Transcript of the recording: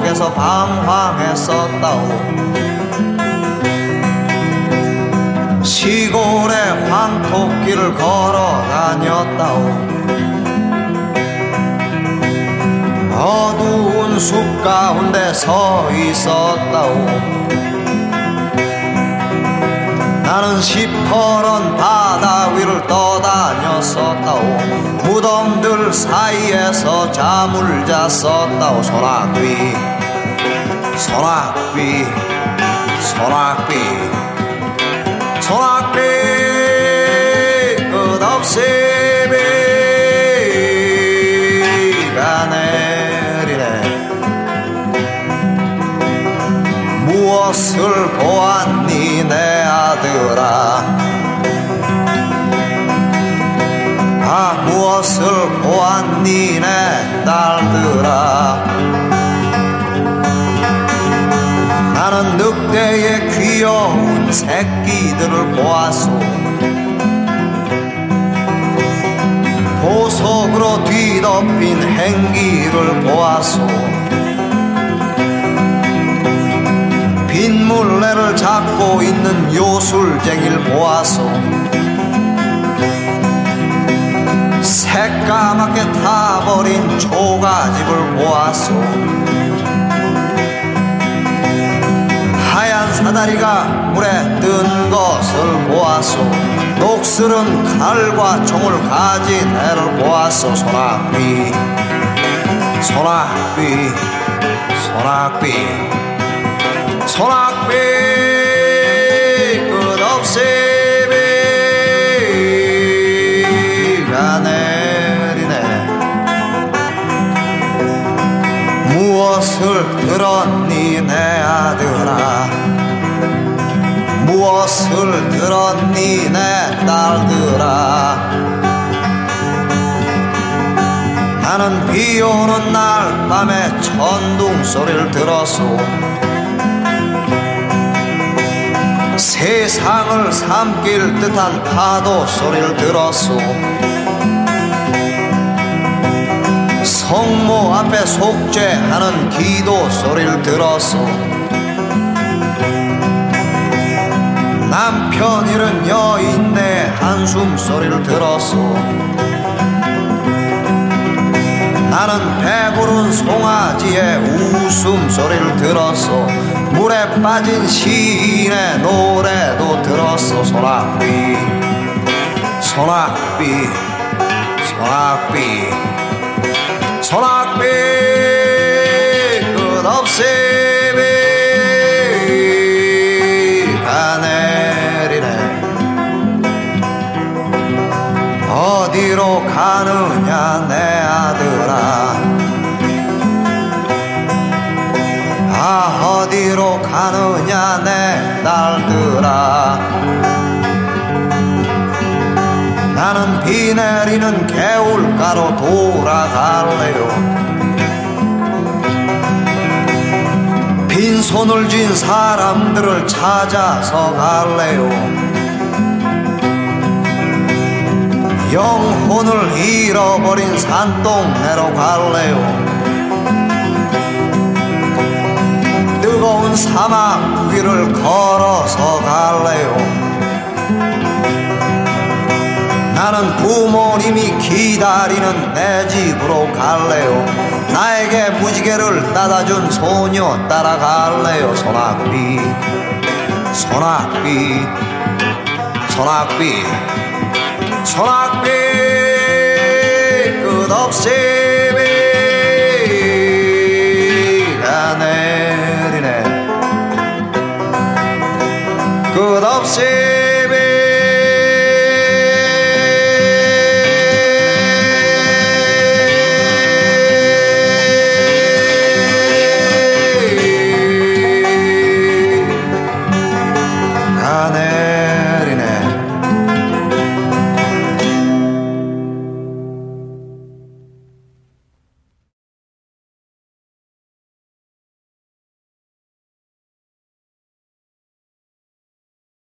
속에서 방황했었다오. 시골의 황토길을 걸어 다녔다오. 어두운 숲 가운데 서 있었다오. 나는 시퍼런 바다 위를 떠다녔었다오. 무덤들 사이에서 잠을 잤었다오. 소낙비 소낙비 소낙비 소낙비 끝없이 비가 내리네. 무엇을 보았니 내 아들아. 아 무엇을 보았니 내 딸들아. 나는 늑대의 귀여운 새끼들을 보았소. 보석으로 뒤덮인 행기를 보았소. 빗물레를 잡고 있는 요술쟁이를 보았소. 새까맣게 타버린 초가집을 보았소. 하얀 사다리가 물에 뜬 것을 보았소. 녹슬은 칼과 총을 가진 애를 보았소. 소낙비 소낙비 소낙비 소낙비 끝없이 비가 내리네. 무엇을 들었니 내 아들아. 무엇을 들었니 내 딸들아. 나는 비오는 날 밤에 천둥 소리를 들었소. 세상을 삼킬 듯한 파도 소리를 들었소. 성모 앞에 속죄하는 기도 소리를 들었소. 남편 잃은 여인의 한숨 소리를 들었소. 나는 배부른 송아지의 웃음 소리를 들었소. 물에 빠진 시인의 노래도 들었소. 소낙비 소낙비 소낙비 소낙비 끝없이 비가 내리네. 어디로 가느냐 내 아들아. 아 어디로 가느냐 내 딸들아. 나는 비 내리는 개울가로 돌아갈래요. 빈손을 쥔 사람들을 찾아서 갈래요. 영혼을 잃어버린 산동네로 갈래요. 뜨거운 사막 위를 걸어서 갈래요. 나는 부모님이 기다리는 내 집으로 갈래요. 나에게 무지개를 따다준 소녀 따라갈래요. 소낙비 소낙비 소낙비 소낙비 끝없이